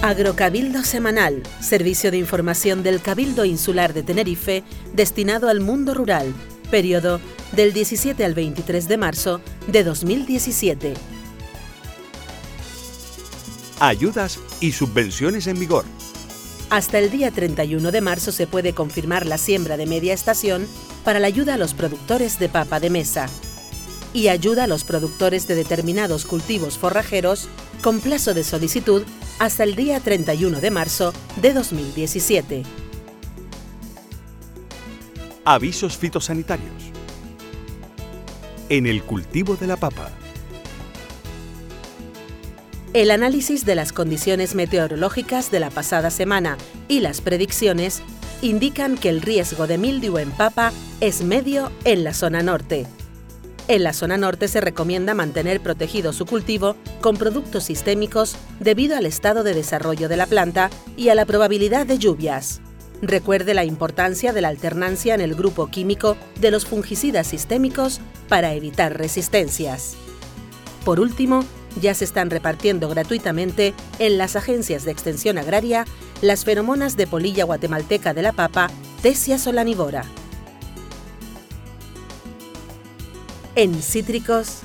Agrocabildo Semanal, servicio de información del Cabildo Insular de Tenerife destinado al mundo rural, periodo del 17 al 23 de marzo de 2017. Ayudas y subvenciones en vigor. Hasta el día 31 de marzo se puede confirmar la siembra de media estación para la ayuda a los productores de papa de mesa y ayuda a los productores de determinados cultivos forrajeros con plazo de solicitud hasta el día 31 de marzo de 2017. Avisos fitosanitarios. En el cultivo de la papa. El análisis de las condiciones meteorológicas de la pasada semana y las predicciones indican que el riesgo de mildiu en papa es medio en la zona norte. En la zona norte se recomienda mantener protegido su cultivo con productos sistémicos debido al estado de desarrollo de la planta y a la probabilidad de lluvias. Recuerde la importancia de la alternancia en el grupo químico de los fungicidas sistémicos para evitar resistencias. Por último, ya se están repartiendo gratuitamente en las agencias de extensión agraria las feromonas de polilla guatemalteca de la papa, Thesia solanivora. En cítricos,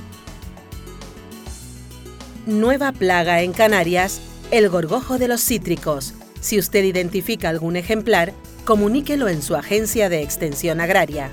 nueva plaga en Canarias, el gorgojo de los cítricos. Si usted identifica algún ejemplar, comuníquelo en su agencia de extensión agraria.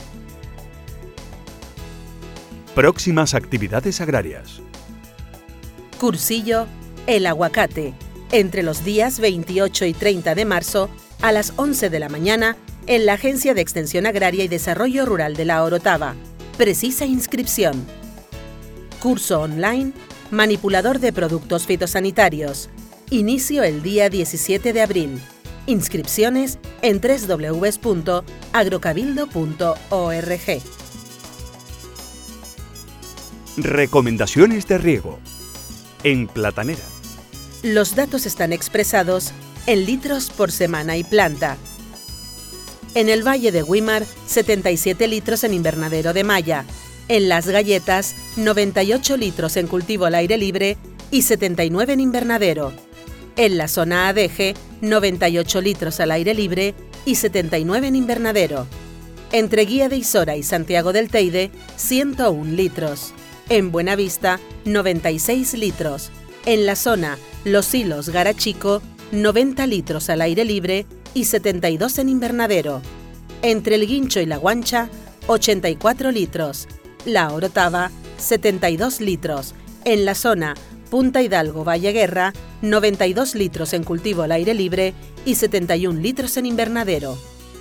Próximas actividades agrarias. Cursillo El Aguacate, entre los días 28 y 30 de marzo a las 11 de la mañana en la Agencia de Extensión Agraria y Desarrollo Rural de La Orotava. Precisa inscripción. Curso online Manipulador de Productos Fitosanitarios. Inicio el día 17 de abril. Inscripciones en www.agrocabildo.org. Recomendaciones de riego. En platanera. Los datos están expresados en litros por semana y planta. En el Valle de Güímar, 77 litros en invernadero de malla. En Las Galletas, 98 litros en cultivo al aire libre y 79 en invernadero. En la zona Adeje, 98 litros al aire libre y 79 en invernadero. Entre Guía de Isora y Santiago del Teide, 101 litros. En Buenavista, 96 litros. En la zona Los Hilos Garachico, 90 litros al aire libre y 72 en invernadero. Entre el Guincho y la Guancha, 84 litros. La Orotava, 72 litros. En la zona Punta Hidalgo Valle Guerra, 92 litros en cultivo al aire libre y 71 litros en invernadero.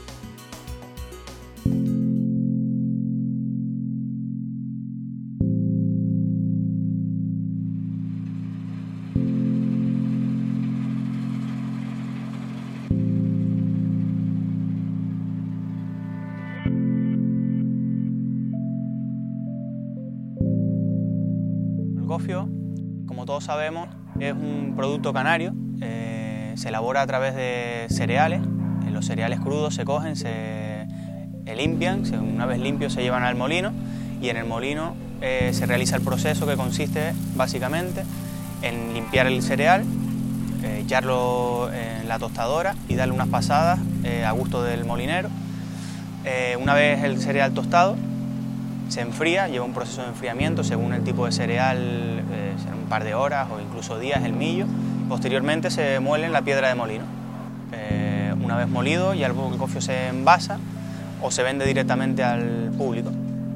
El gofio, como todos sabemos, es un producto canario, se elabora a través de cereales. Los cereales crudos se cogen, se limpian, una vez limpios se llevan al molino y en el molino se realiza el proceso que consiste básicamente en limpiar el cereal, echarlo en la tostadora y darle unas pasadas a gusto del molinero. Una vez el cereal tostado, se enfría, lleva un proceso de enfriamiento según el tipo de cereal, será un par de horas o incluso días el millo. Posteriormente se muele en la piedra de molino. Una vez molido ya el gofio se envasa o se vende directamente al público.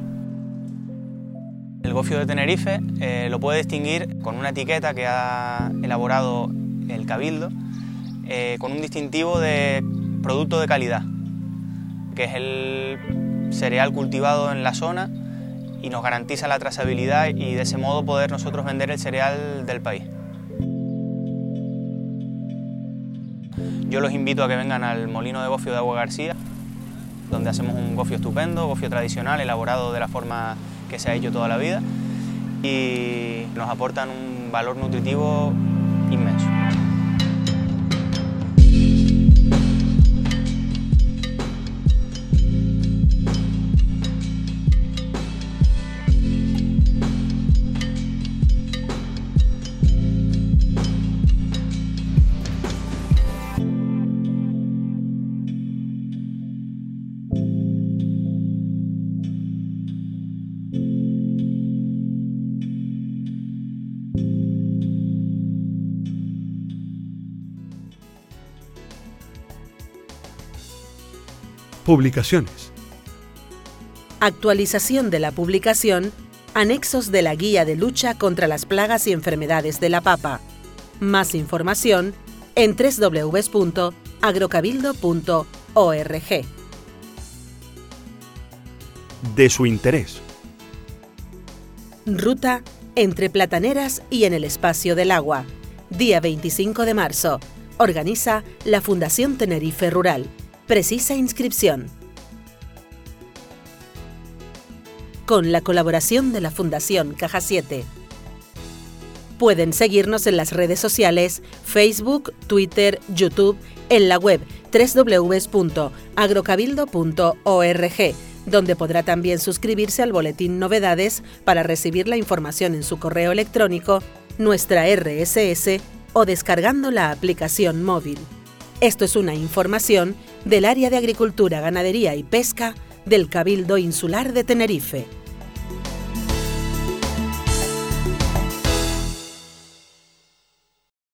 El gofio de Tenerife lo puede distinguir con una etiqueta que ha elaborado el Cabildo, con un distintivo de producto de calidad, que es el cereal cultivado en la zona y nos garantiza la trazabilidad y de ese modo poder nosotros vender el cereal del país. Yo los invito a que vengan al molino de gofio de Agua García, donde hacemos un gofio estupendo, gofio tradicional, elaborado de la forma que se ha hecho toda la vida y nos aportan un valor nutritivo inmenso. Publicaciones. Actualización de la publicación, anexos de la Guía de Lucha contra las Plagas y Enfermedades de la Papa. Más información en www.agrocabildo.org. De su interés. Ruta entre Plataneras y en el Espacio del Agua. Día 25 de marzo. Organiza la Fundación Tenerife Rural. Precisa inscripción. Con la colaboración de la Fundación Caja 7. Pueden seguirnos en las redes sociales, Facebook, Twitter, YouTube, en la web www.agrocabildo.org, donde podrá también suscribirse al boletín Novedades para recibir la información en su correo electrónico, nuestra RSS o descargando la aplicación móvil. Esto es una información del Área de Agricultura, Ganadería y Pesca del Cabildo Insular de Tenerife.